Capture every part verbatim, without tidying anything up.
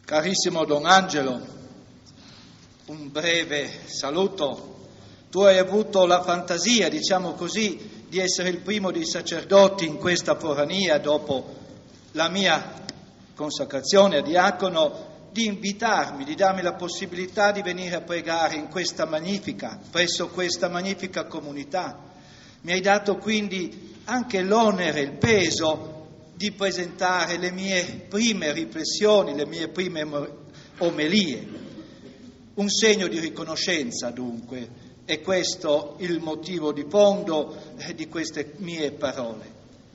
Carissimo Don Angelo, un breve saluto. Tu hai avuto la fantasia, diciamo così, di essere il primo dei sacerdoti in questa forania dopo la mia consacrazione a diacono, di invitarmi, di darmi la possibilità di venire a pregare in questa magnifica, presso questa magnifica comunità. Mi hai dato quindi anche l'onere, il peso di presentare le mie prime riflessioni, le mie prime omelie. Un segno di riconoscenza, dunque, è questo il motivo di fondo di queste mie parole.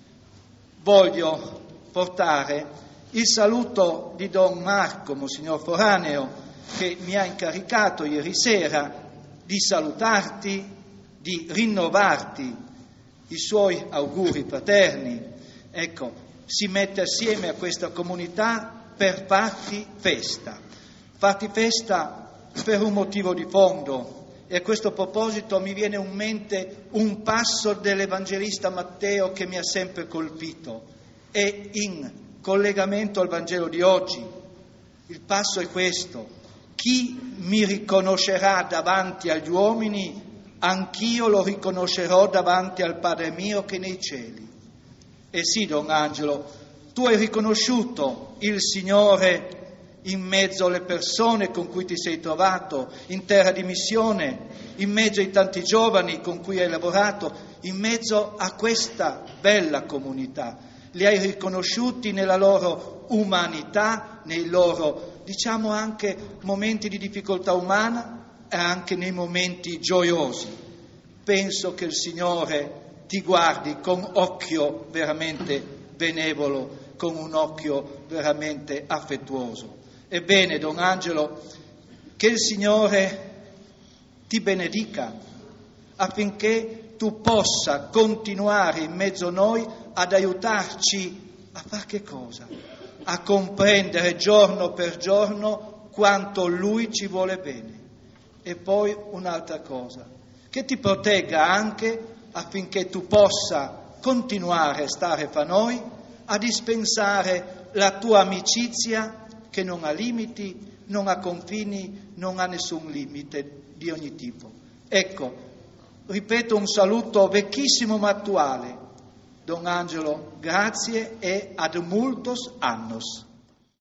Voglio portare il saluto di Don Marco, Monsignor Foraneo, che mi ha incaricato ieri sera di salutarti, di rinnovarti i suoi auguri fraterni. Ecco, si mette assieme a questa comunità per farti festa. Farti festa per un motivo di fondo. E a questo proposito mi viene in mente un passo dell'Evangelista Matteo che mi ha sempre colpito. È in collegamento al Vangelo di oggi. Il passo è questo: chi mi riconoscerà davanti agli uomini, anch'io lo riconoscerò davanti al Padre mio che è nei cieli. E sì, Don Angelo, tu hai riconosciuto il Signore in mezzo alle persone con cui ti sei trovato, in terra di missione, in mezzo ai tanti giovani con cui hai lavorato, in mezzo a questa bella comunità. Li hai riconosciuti nella loro umanità, nei loro, diciamo, anche momenti di difficoltà umana e anche nei momenti gioiosi. Penso che il Signore ti guardi con occhio veramente benevolo, con un occhio veramente affettuoso. Ebbene, Don Angelo, che il Signore ti benedica affinché tu possa continuare in mezzo a noi ad aiutarci a fare che cosa? A comprendere giorno per giorno quanto Lui ci vuole bene. E poi un'altra cosa, che ti protegga anche affinché tu possa continuare a stare fra noi, a dispensare la tua amicizia che non ha limiti, non ha confini, non ha nessun limite di ogni tipo. Ecco, ripeto un saluto vecchissimo ma attuale. Don Angelo, grazie e ad multos annos.